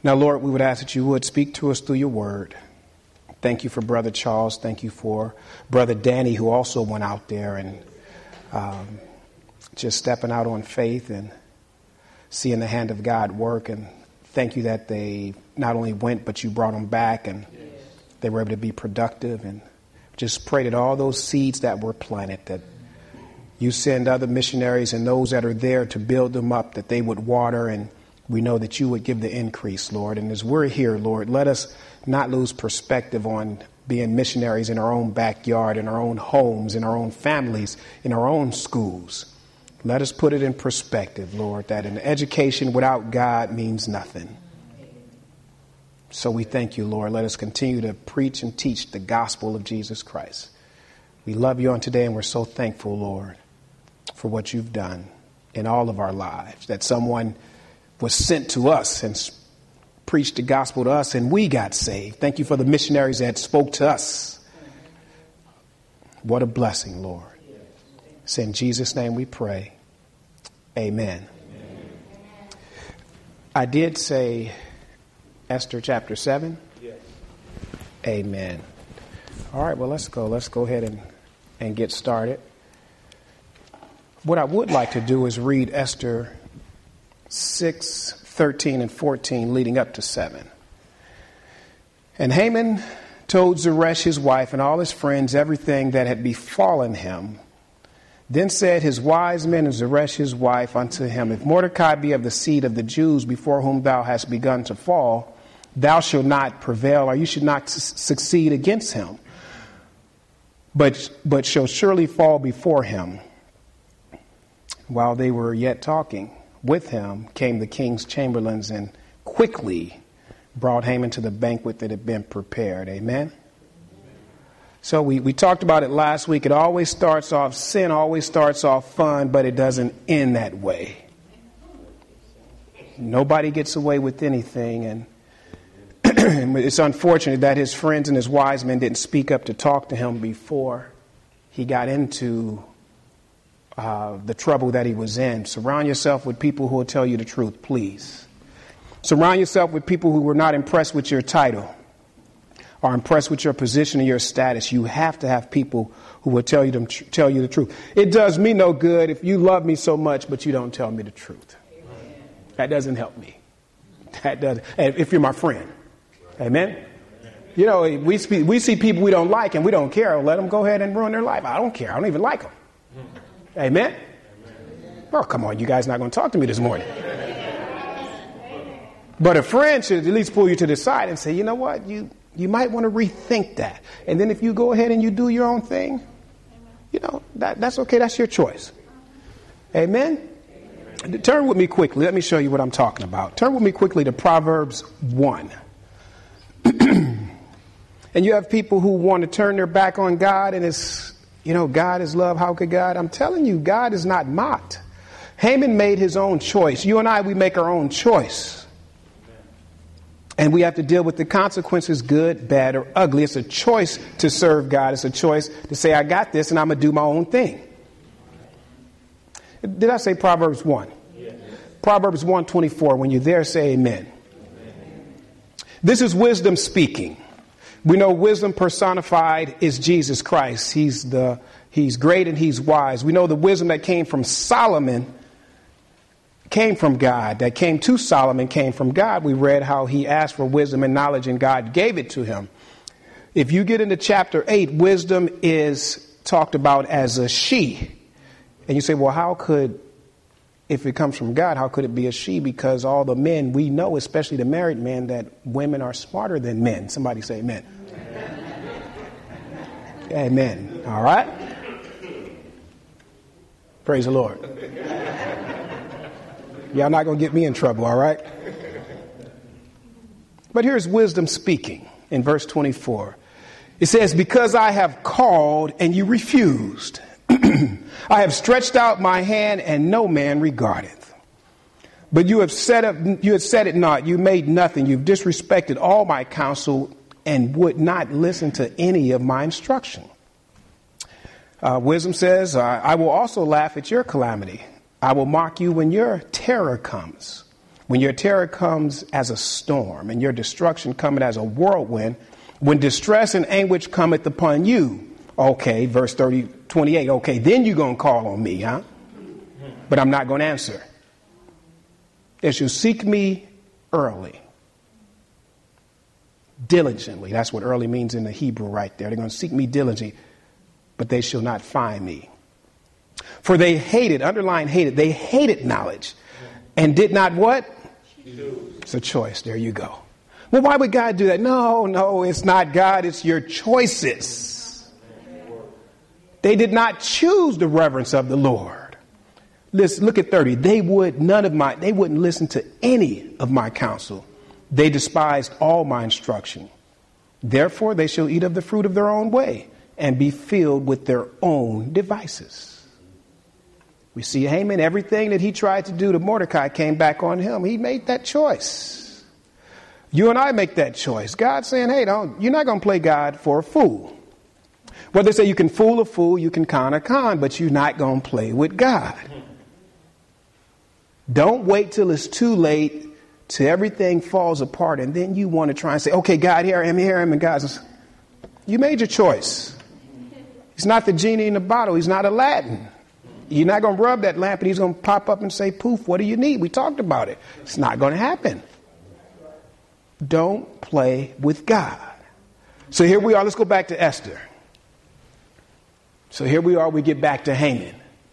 Now, Lord, we would ask that you would speak to us through your word. Thank you for Brother Charles. Thank you for Brother Danny, who also went out there and just stepping out on faith and seeing the hand of God work. And thank you that they not only went, but you brought them back and they were able to be productive. And just pray that all those seeds that were planted, that you send other missionaries and those that are there to build them up, that they would water, and we know that you would give the increase, Lord. And as we're here, Lord, let us not lose perspective on being missionaries in our own backyard, in our own homes, in our own families, in our own schools. Let us put it in perspective, Lord, that an education without God means nothing. So we thank you, Lord. Let us continue to preach and teach the gospel of Jesus Christ. We love you on today, and we're so thankful, Lord, for what you've done in all of our lives, that someone was sent to us and preached the gospel to us, and we got saved. Thank you for the missionaries that spoke to us. What a blessing, Lord. It's in Jesus' name we pray. Amen. I did say Esther chapter 7. Yes. Amen. All right, well, let's go. Let's go ahead and get started. What I would like to do is read Esther 6, 13, and 14, leading up to 7. And Haman told Zeresh his wife and all his friends everything that had befallen him. Then said his wise men and Zeresh his wife unto him, if Mordecai be of the seed of the Jews before whom thou hast begun to fall, thou shalt not prevail, or you should not succeed against him, but shall surely fall before him. While they were yet talking with him, came the king's chamberlains and quickly brought Haman to the banquet that had been prepared. Amen. So we talked about it last week. It always starts off, sin always starts off fun, but it doesn't end that way. Nobody gets away with anything. And it's unfortunate that his friends and his wise men didn't speak up to talk to him before he got into the trouble that he was in. Surround yourself with people who will tell you the truth, please. Surround yourself with people who were not impressed with your title or impressed with your position or your status. You have to have people who will tell you the truth. It does me no good if you love me so much, but you don't tell me the truth. Amen. That doesn't help me. That does. If you're my friend. Amen. You know, we see people we don't like and we don't care. Let them go ahead and ruin their life. I don't care. I don't even like them. Amen. Oh, come on. You guys not going to talk to me this morning. But a friend should at least pull you to the side and say, you know what? You might want to rethink that. And then if you go ahead and you do your own thing, you know, that's okay. That's your choice. Amen. Turn with me quickly. Let me show you what I'm talking about. Turn with me quickly to Proverbs 1. And you have people who want to turn their back on God, and it's, you know, God is love. How could God? I'm telling you, God is not mocked. Haman made his own choice. You and I, we make our own choice. And we have to deal with the consequences, good, bad, or ugly. It's a choice to serve God. It's a choice to say, I got this and I'm going to do my own thing. Did I say Proverbs 1? Yes. Proverbs 1:24. When you're there, say amen. This is wisdom speaking. We know wisdom personified is Jesus Christ. He's great and he's wise. We know the wisdom that came from Solomon came from God. That came to Solomon came from God. We read how he asked for wisdom and knowledge and God gave it to him. If you get into chapter 8, wisdom is talked about as a she. And you say, well, if it comes from God, how could it be a she? Because all the men we know, especially the married men, that women are smarter than men. Somebody say amen. Amen. All right. Praise the Lord. Y'all not going to get me in trouble, all right? But here's wisdom speaking in verse 24. It says, because I have called and you refused. I have stretched out my hand and no man regardeth. But you have set it not. You made nothing. You've disrespected all my counsel and would not listen to any of my instruction. Wisdom says, I will also laugh at your calamity. I will mock you when your terror comes. When your terror comes as a storm and your destruction cometh as a whirlwind, when distress and anguish cometh upon you, okay, verse 28, okay, then you're going to call on me, huh? But I'm not going to answer. They shall seek me early, diligently. That's what early means in the Hebrew right there. They're going to seek me diligently, but they shall not find me. For they hated, underline hated, they hated knowledge and did not what? It's a choice. There you go. Well, why would God do that? No, it's not God. It's your choices. They did not choose the reverence of the Lord. Listen, look at 30. They wouldn't listen to any of my counsel. They despised all my instruction. Therefore, they shall eat of the fruit of their own way and be filled with their own devices. We see Haman, everything that he tried to do to Mordecai came back on him. He made that choice. You and I make that choice. God's saying, hey, you're not going to play God for a fool. Well, they say you can fool a fool, you can con a con, but you're not going to play with God. Don't wait till it's too late, till everything falls apart, and then you want to try and say, okay, God, here I am, and God says, you made your choice. He's not the genie in the bottle. He's not Aladdin. You're not going to rub that lamp and he's going to pop up and say, poof, what do you need? We talked about it. It's not going to happen. Don't play with God. So here we are. Let's go back to Esther. So here we are. We get back to Haman.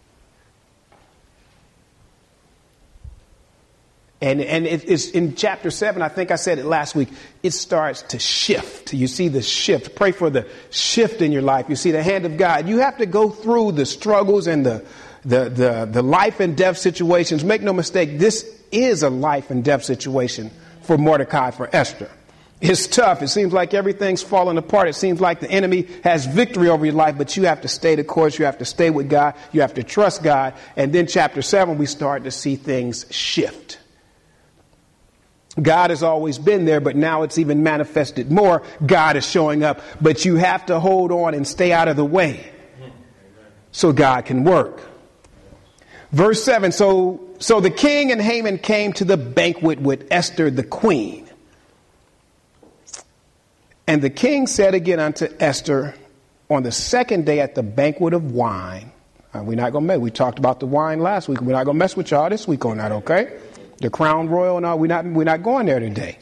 And it's in chapter 7, I think I said it last week, it starts to shift. You see the shift. Pray for the shift in your life. You see the hand of God. You have to go through the struggles and the life and death situations. Make no mistake, this is a life and death situation for Mordecai, for Esther. It's tough. It seems like everything's falling apart. It seems like the enemy has victory over your life, but you have to stay the course. You have to stay with God. You have to trust God. And then chapter 7, we start to see things shift. God has always been there, but now it's even manifested more. God is showing up, but you have to hold on and stay out of the way so God can work. Verse 7, so the king and Haman came to the banquet with Esther the queen. And the king said again unto Esther on the second day at the banquet of wine. We're not going to mess. We talked about the wine last week. We're not going to mess with y'all this week on that, okay? The Crown Royal and all, we're not going there today.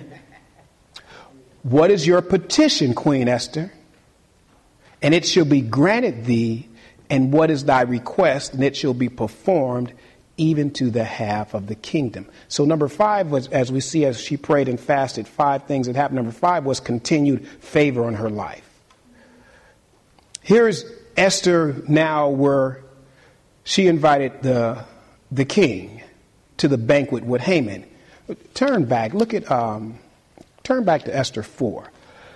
What is your petition, Queen Esther? And it shall be granted thee. And what is thy request? And it shall be performed even to the half of the kingdom. So number 5 was, as we see, as she prayed and fasted, 5 things that happened. Number 5 was continued favor on her life. Here's Esther now, where she invited the king to the banquet with Haman. Turn back. Turn back to Esther 4.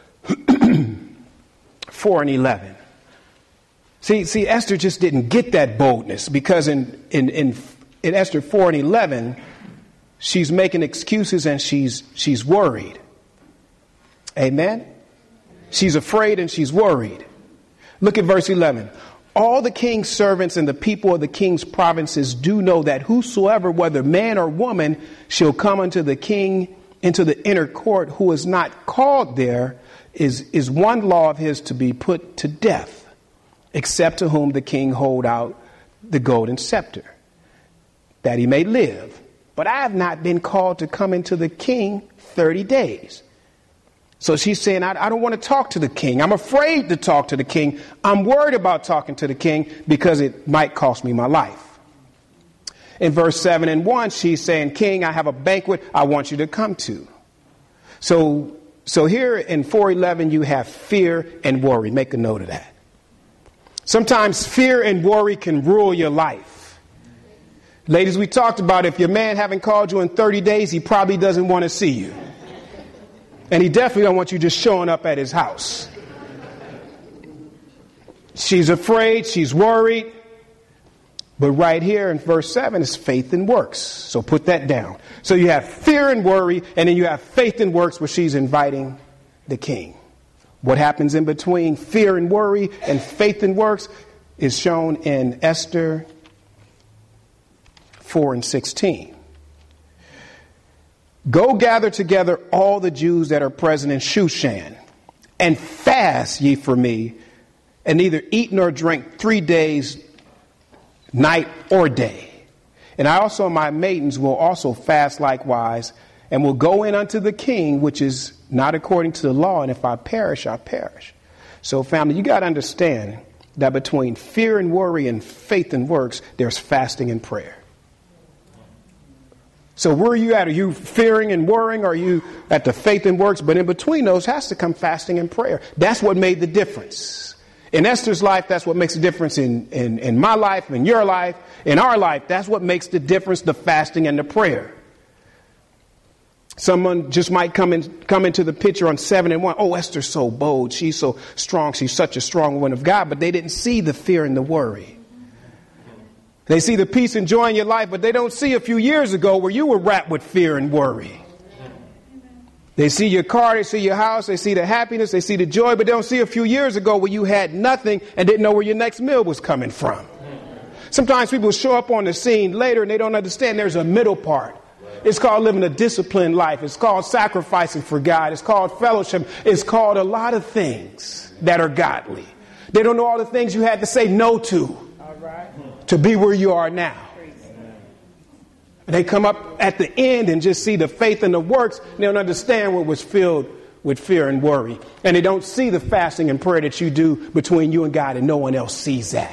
4 and 11. See, Esther just didn't get that boldness, because in Esther 4 and 11, she's making excuses and she's worried. Amen? She's afraid and she's worried. Look at verse 11. All the king's servants and the people of the king's provinces do know that whosoever, whether man or woman, shall come unto the king into the inner court, who is not called there, is one law of his to be put to death, except to whom the king hold out the golden scepter, that he may live. But I have not been called to come into the king 30 days. So she's saying, I don't want to talk to the king. I'm afraid to talk to the king. I'm worried about talking to the king because it might cost me my life. In verse 7 and 1, she's saying, King, I have a banquet I want you to come to. So here in 4:11, you have fear and worry. Make a note of that. Sometimes fear and worry can rule your life. Ladies, we talked about if your man haven't called you in 30 days, he probably doesn't want to see you. And he definitely don't want you just showing up at his house. She's afraid. She's worried. But right here in verse 7 is faith and works. So put that down. So you have fear and worry, and then you have faith and works, where she's inviting the king. What happens in between fear and worry and faith and works is shown in Esther 4 and 16. Go gather together all the Jews that are present in Shushan, and fast ye for me, and neither eat nor drink 3 days, night or day. And I also, my maidens, will also fast likewise, and will go in unto the king, which is not according to the law, and if I perish, I perish. So, family, you got to understand that between fear and worry and faith and works, there's fasting and prayer. So where are you at? Are you fearing and worrying? Are you at the faith and works? But in between those has to come fasting and prayer. That's what made the difference. In Esther's life, that's what makes the difference in my life, in your life, in our life. That's what makes the difference, the fasting and the prayer. Someone just might come into the picture on 7-1. Oh, Esther's so bold. She's so strong. She's such a strong woman of God. But they didn't see the fear and the worry. They see the peace and joy in your life, but they don't see a few years ago where you were wrapped with fear and worry. They see your car, they see your house, they see the happiness, they see the joy, but they don't see a few years ago where you had nothing and didn't know where your next meal was coming from. Sometimes people show up on the scene later and they don't understand there's a middle part. It's called living a disciplined life. It's called sacrificing for God. It's called fellowship. It's called a lot of things that are godly. They don't know all the things you had to say no to be where you are now. They come up at the end and just see the faith and the works. They don't understand what was filled with fear and worry. And they don't see the fasting and prayer that you do between you and God, and no one else sees that.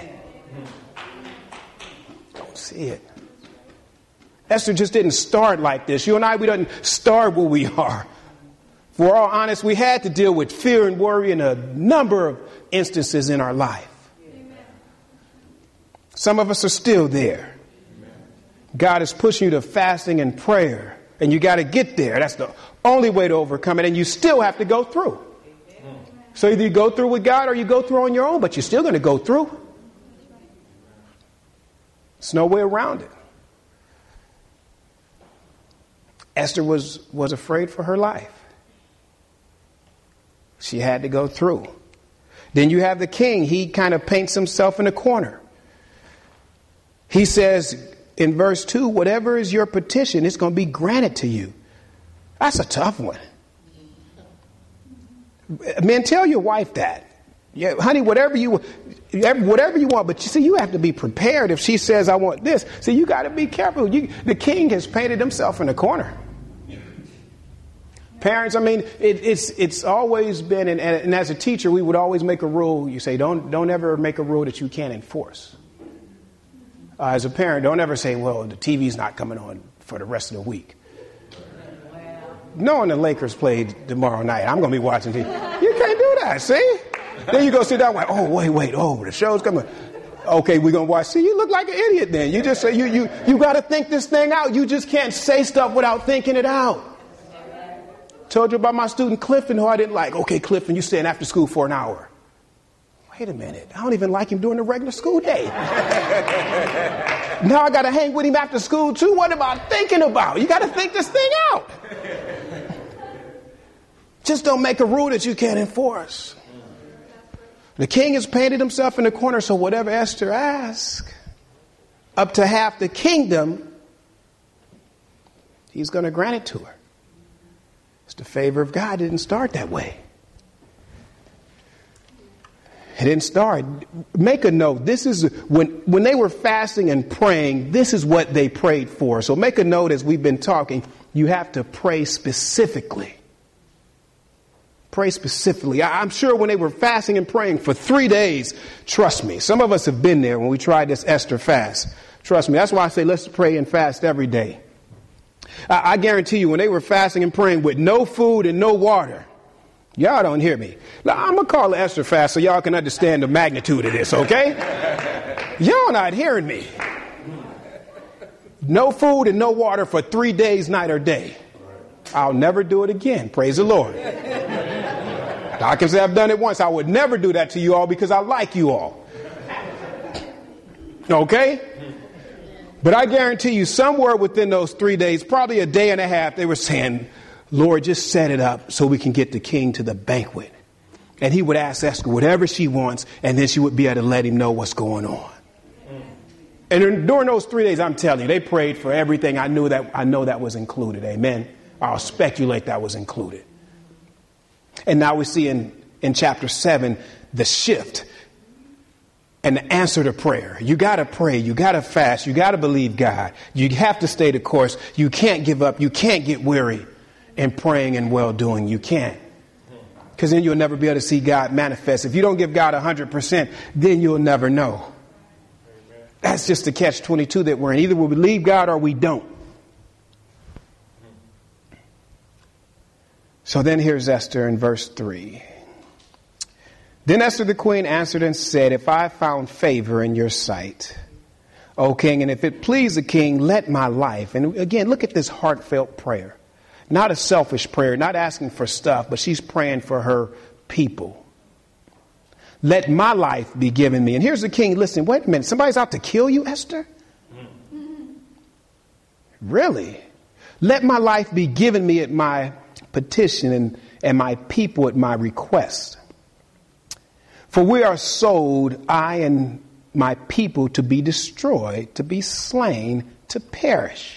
Don't see it. Esther just didn't start like this. You and I, we didn't start where we are. For all honest, we had to deal with fear and worry in a number of instances in our life. Some of us are still there. God is pushing you to fasting and prayer, and you got to get there. That's the only way to overcome it, and you still have to go through. So either you go through with God or you go through on your own, but you're still going to go through. There's no way around it. Esther was afraid for her life. She had to go through. Then you have the king. He kind of paints himself in a corner. He says in verse 2, whatever is your petition, it's going to be granted to you. That's a tough one. Man, tell your wife that. Yeah, honey, whatever you want. But you see, you have to be prepared if she says, I want this. See, you got to be careful. The king has painted himself in a corner. Parents, I mean, it's always been, and as a teacher, we would always make a rule. You say, don't ever make a rule that you can't enforce. As a parent, don't ever say, well, the TV's not coming on for the rest of the week. Knowing the Lakers played tomorrow night, I'm going to be watching TV. You can't do that, see? Then you go sit down like, oh, wait, the show's coming. Okay, we're going to watch. See, you look like an idiot then. You just say, you got to think this thing out. You just can't say stuff without thinking it out. Told you about my student Clifton, who I didn't like. Okay, Clifton, you staying after school for an hour. Wait a minute. I don't even like him during the regular school day. Now I got to hang with him after school too. What am I thinking about? You got to think this thing out. Just don't make a rule that you can't enforce. The king has painted himself in the corner, so whatever Esther asks, up to half the kingdom, he's going to grant it to her. It's the favor of God. It didn't start that way. It didn't start. Make a note. This is when they were fasting and praying, this is what they prayed for. So make a note as we've been talking. You have to pray specifically. Pray specifically. I'm sure when they were fasting and praying for 3 days, trust me, some of us have been there when we tried this Esther fast. Trust me. That's why I say let's pray and fast every day. I guarantee you when they were fasting and praying with no food and no water, y'all don't hear me. Now, I'm going to call it Esther fast so y'all can understand the magnitude of this, okay? Y'all not hearing me. No food and no water for 3 days, night or day. I'll never do it again. Praise the Lord. I can say I've done it once. I would never do that to you all because I like you all. Okay? But I guarantee you somewhere within those 3 days, probably a day and a half, they were saying, Lord, just set it up so we can get the king to the banquet. And he would ask Esther whatever she wants, and then she would be able to let him know what's going on. And during those 3 days, I'm telling you, they prayed for everything. I know that was included. Amen. I'll speculate that was included. And now we see in chapter 7, the shift and the answer to prayer. You got to pray. You got to fast. You got to believe God. You have to stay the course. You can't give up. You can't get weary in praying and well-doing. You can't. Because then you'll never be able to see God manifest. If you don't give God 100%, then you'll never know. That's just the catch-22 that we're in. Either we believe God or we don't. So then here's Esther in verse 3. Then Esther the queen answered and said, if I found favor in your sight, O king, and if it please the king, let my life. And again, look at this heartfelt prayer. Not a selfish prayer, not asking for stuff, but she's praying for her people. Let my life be given me. And here's the king. Listen, wait a minute. Somebody's out to kill you, Esther? Really? Let my life be given me at my petition and my people at my request. For we are sold, I and my people, to be destroyed, to be slain, to perish.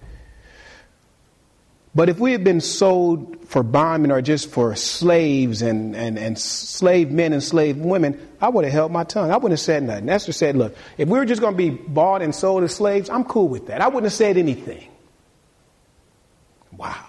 But if we had been sold for bondmen or just for slaves and slave men and slave women, I would have held my tongue. I wouldn't have said nothing. Esther said, look, if we were just going to be bought and sold as slaves, I'm cool with that. I wouldn't have said anything. Wow.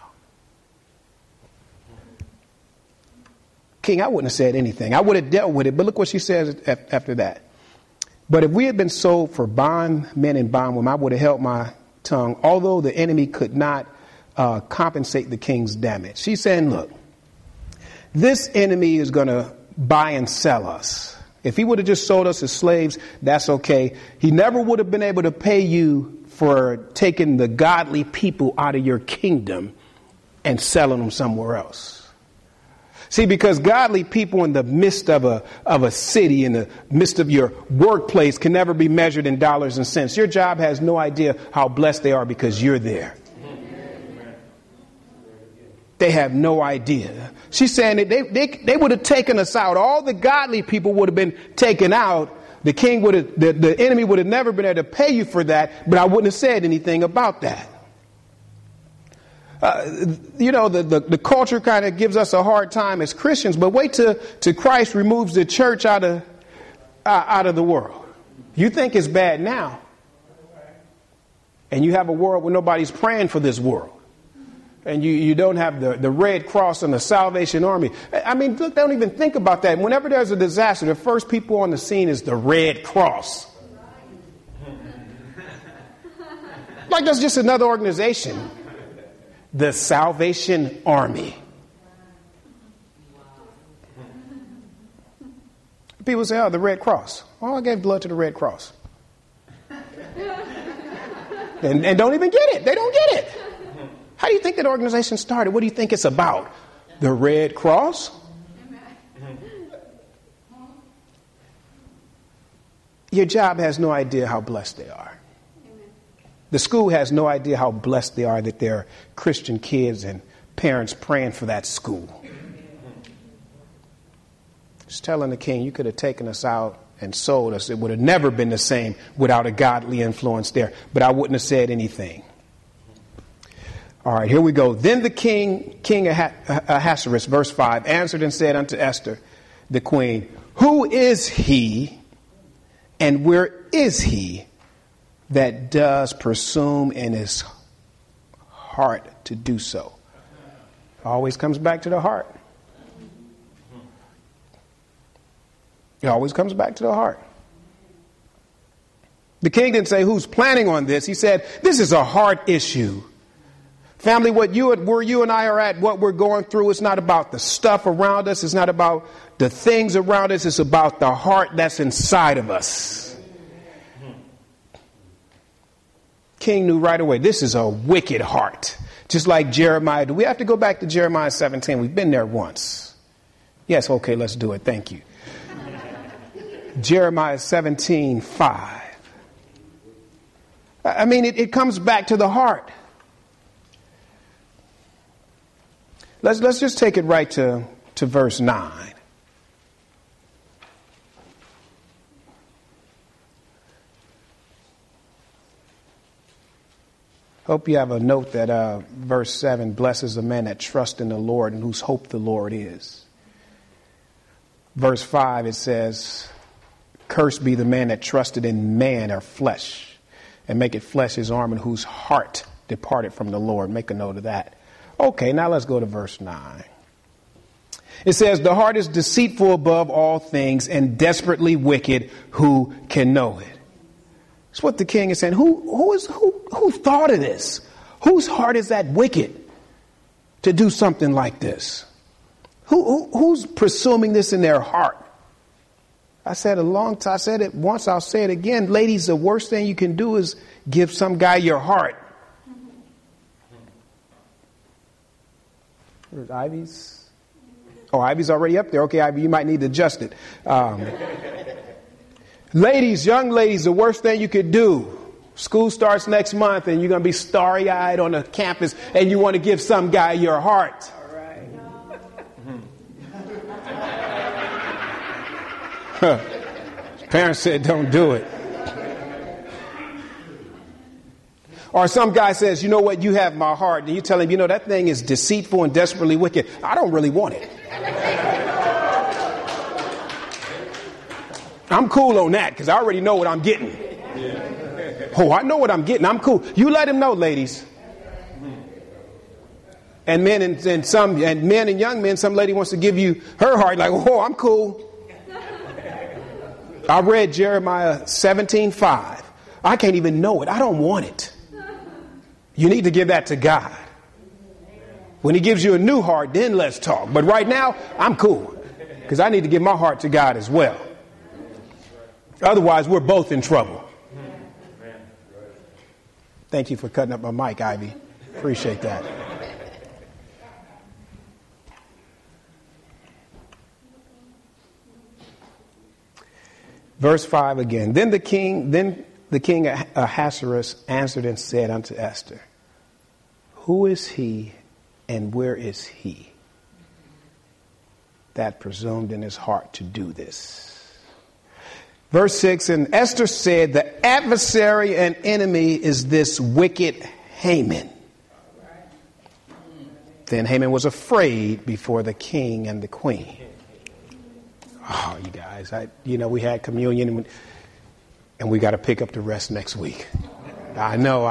King, I wouldn't have said anything. I would have dealt with it. But look what she says after that. But if we had been sold for bondmen and bondwomen, I would have held my tongue, although the enemy could not compensate the king's damage. She's saying, look, this enemy is going to buy and sell us. If he would have just sold us as slaves, that's okay. He never would have been able to pay you for taking the godly people out of your kingdom and selling them somewhere else. See, because godly people in the midst of a city, in the midst of your workplace, can never be measured in dollars and cents. Your job has no idea how blessed they are because you're there. They have no idea. She's saying that they would have taken us out. All the godly people would have been taken out. The king would have, the enemy would have never been able to pay you for that, but I wouldn't have said anything about that. The culture kind of gives us a hard time as Christians, but wait till Christ removes the church out of the world. You think it's bad now, and you have a world where nobody's praying for this world. And you don't have the Red Cross and the Salvation Army. I mean, look, they don't even think about that. Whenever there's a disaster, the first people on the scene is the Red Cross. Like that's just another organization. The Salvation Army. People say, oh, the Red Cross. Oh, I gave blood to the Red Cross. and don't even get it. They don't get it. How do you think that organization started? What do you think it's about? The Red Cross? Your job has no idea how blessed they are. The school has no idea how blessed they are that there are Christian kids and parents praying for that school. Just telling the king, you could have taken us out and sold us. It would have never been the same without a godly influence there. But I wouldn't have said anything. All right, here we go. Then the king Ahasuerus, verse 5, answered and said unto Esther, the queen, who is he and where is he that does presume in his heart to do so? Always comes back to the heart. It always comes back to the heart. The king didn't say who's planning on this. He said, this is a heart issue. Family, where you and I are at, what we're going through, it's not about the stuff around us. It's not about the things around us. It's about the heart that's inside of us. King knew right away, this is a wicked heart. Just like Jeremiah. Do we have to go back to Jeremiah 17? We've been there once. Yes, okay, let's do it. Thank you. Jeremiah 17:5. I mean, it comes back to the heart. Let's just take it right to verse 9. Hope you have a note that verse 7 blesses a man that trusts in the Lord and whose hope the Lord is. Verse 5, it says, cursed be the man that trusted in man or flesh, and make it flesh his arm, and whose heart departed from the Lord. Make a note of that. Okay, now let's go to verse 9. It says, the heart is deceitful above all things and desperately wicked. Who can know it? That's what the king is saying. Who thought of this? Whose heart is that wicked to do something like this? Who's presuming this in their heart? I said I said it once, I'll say it again. Ladies, the worst thing you can do is give some guy your heart. Where's Ivy's? Oh, Ivy's already up there. Okay, Ivy, you might need to adjust it. Ladies, young ladies, the worst thing you could do. School starts next month and you're going to be starry-eyed on the campus and you want to give some guy your heart. All right. Parents said don't do it. Or some guy says, you know what, you have my heart. And you tell him, you know, that thing is deceitful and desperately wicked. I don't really want it. I'm cool on that because I already know what I'm getting. Oh, I know what I'm getting. I'm cool. You let him know, ladies. And men and young men, some lady wants to give you her heart like, oh, I'm cool. I read Jeremiah 17:5. I can't even know it. I don't want it. You need to give that to God. When he gives you a new heart, then let's talk. But right now, I'm cool because I need to give my heart to God as well. Otherwise, we're both in trouble. Thank you for cutting up my mic, Ivy. Appreciate that. Verse 5 again. Then the king Ahasuerus answered and said unto Esther, who is he and where is he that presumed in his heart to do this? Verse 6, and Esther said, the adversary and enemy is this wicked Haman. Then Haman was afraid before the king and the queen. Oh, you guys, we had communion and we got to pick up the rest next week. I know.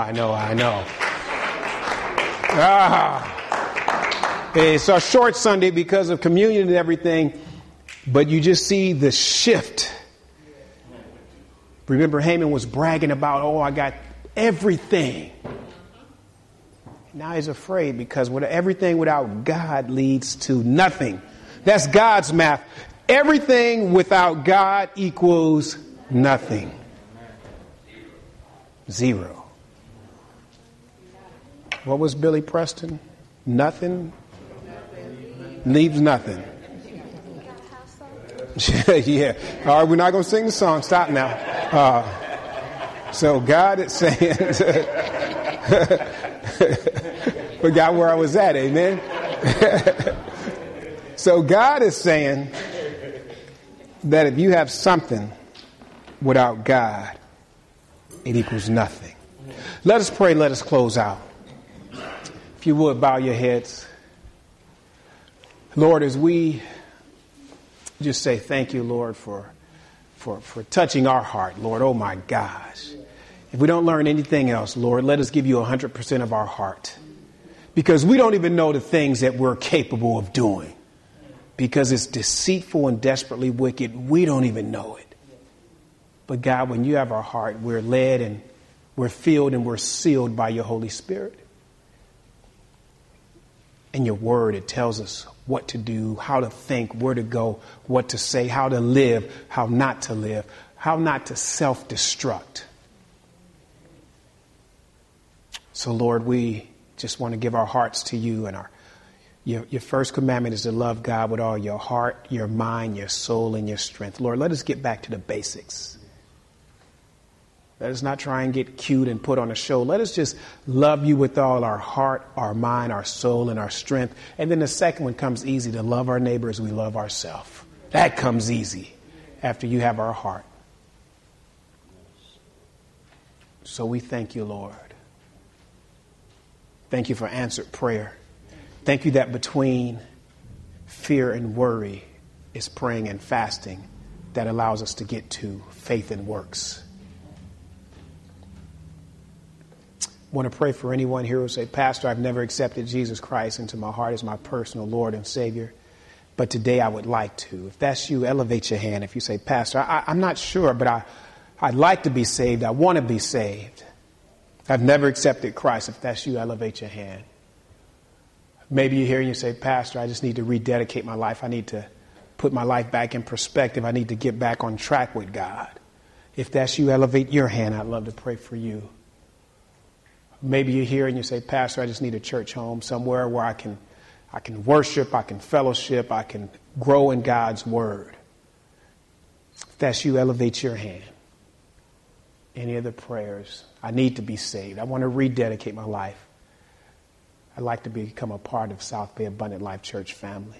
It's a short Sunday because of communion and everything, but you just see the shift. Remember, Haman was bragging about, oh, I got everything. Now he's afraid because everything without God leads to nothing. That's God's math. Everything without God equals nothing. Zero. What was Billy Preston? Nothing leaves nothing. Yeah. All right, we're not going to sing the song. Stop now. So God is saying, forgot where I was at. Amen. So God is saying that if you have something without God, it equals nothing. Let us pray. Let us close out. If you would, bow your heads. Lord, as we just say thank you, Lord, for touching our heart, Lord. Oh, my gosh. If we don't learn anything else, Lord, let us give you 100% of our heart. Because we don't even know the things that we're capable of doing. Because it's deceitful and desperately wicked. We don't even know it. But God, when you have our heart, we're led and we're filled and we're sealed by your Holy Spirit. In your word, it tells us what to do, how to think, where to go, what to say, how to live, how not to live, how not to self-destruct. So, Lord, we just want to give our hearts to you, and your first commandment is to love God with all your heart, your mind, your soul, and your strength. Lord, let us get back to the basics. Let us not try and get cute and put on a show. Let us just love you with all our heart, our mind, our soul, and our strength. And then the second one comes easy, to love our neighbor as we love ourselves. That comes easy after you have our heart. So we thank you, Lord. Thank you for answered prayer. Thank you that between fear and worry is praying and fasting that allows us to get to faith and works. I want to pray for anyone here who say, Pastor, I've never accepted Jesus Christ into my heart as my personal Lord and Savior, but today I would like to. If that's you, elevate your hand. If you say, Pastor, I'm not sure, but I'd like to be saved. I want to be saved. I've never accepted Christ. If that's you, elevate your hand. Maybe you're here and you say, Pastor, I just need to rededicate my life. I need to put my life back in perspective. I need to get back on track with God. If that's you, elevate your hand. I'd love to pray for you. Maybe you're here and you say, Pastor, I just need a church home somewhere where I can worship, I can fellowship, I can grow in God's word. If that's you, elevate your hand. Any other prayers? I need to be saved. I want to rededicate my life. I'd like to become a part of South Bay Abundant Life Church family.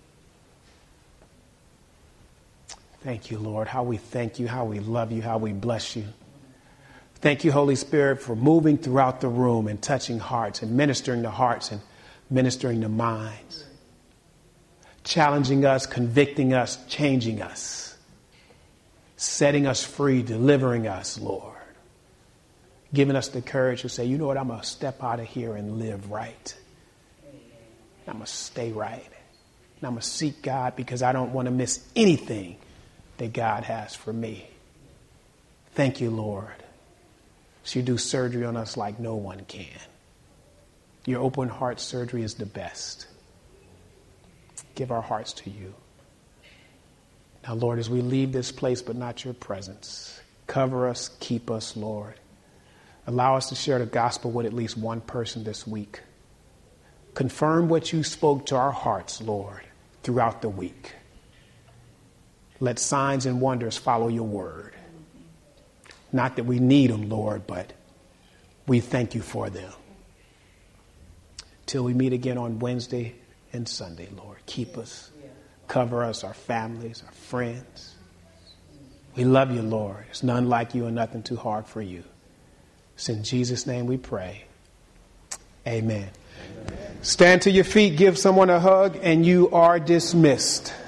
Thank you, Lord. How we thank you, how we love you, how we bless you. Thank you, Holy Spirit, for moving throughout the room and touching hearts and ministering to hearts and ministering to minds. Challenging us, convicting us, changing us. Setting us free, delivering us, Lord. Giving us the courage to say, you know what, I'm going to step out of here and live right. I'm going to stay right. And I'm going to seek God because I don't want to miss anything that God has for me. Thank you, Lord. So you do surgery on us like no one can. Your open heart surgery is the best. Give our hearts to you. Now, Lord, as we leave this place but not your presence, cover us, keep us, Lord. Allow us to share the gospel with at least one person this week. Confirm what you spoke to our hearts, Lord, throughout the week. Let signs and wonders follow your word. Not that we need them, Lord, but we thank you for them. Till we meet again on Wednesday and Sunday, Lord, keep us, cover us, our families, our friends. We love you, Lord. There's none like you and nothing too hard for you. It's in Jesus' name we pray. Amen. Amen. Stand to your feet, give someone a hug, and you are dismissed.